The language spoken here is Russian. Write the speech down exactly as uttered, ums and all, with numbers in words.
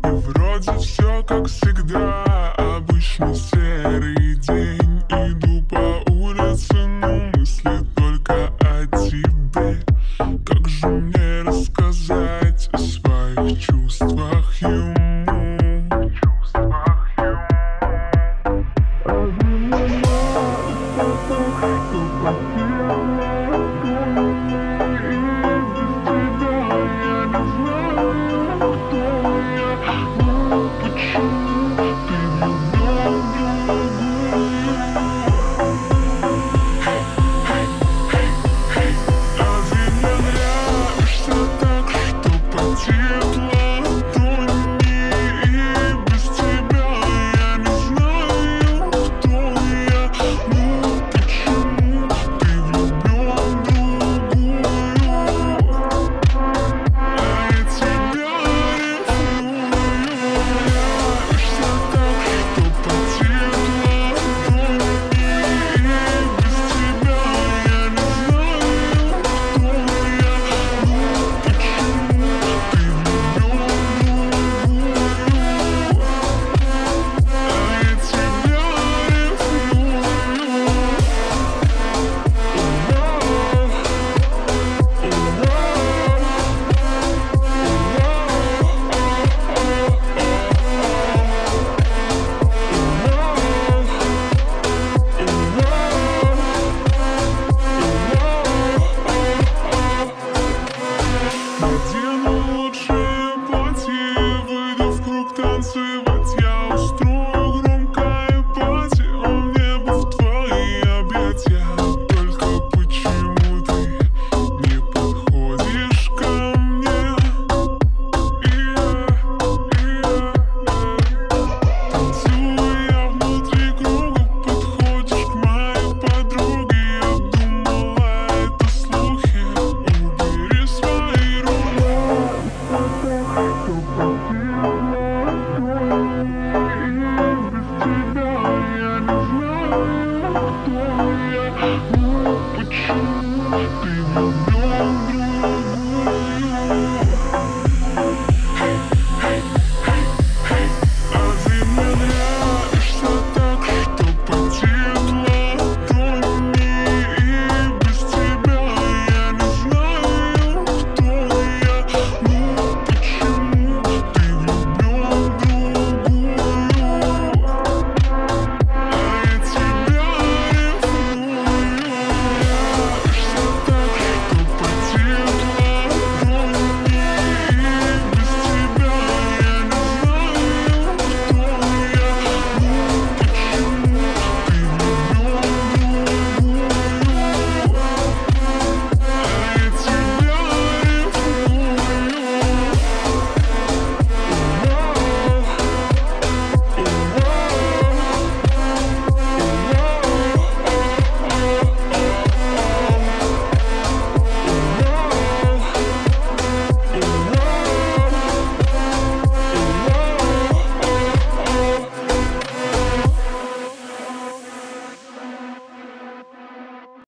вроде все как всегда, обычный серый день. Иду по улице, но мысли только о тебе. Как же мне рассказать о своих чувствах ему? Танцевать я устрою громкое пати, а мне бы в твои объятия. Только почему ты не подходишь ко мне? Танцую я внутри круга, подходишь к моей подруге. Я думала, это слухи, убери свои руки. Почему ты влюблен?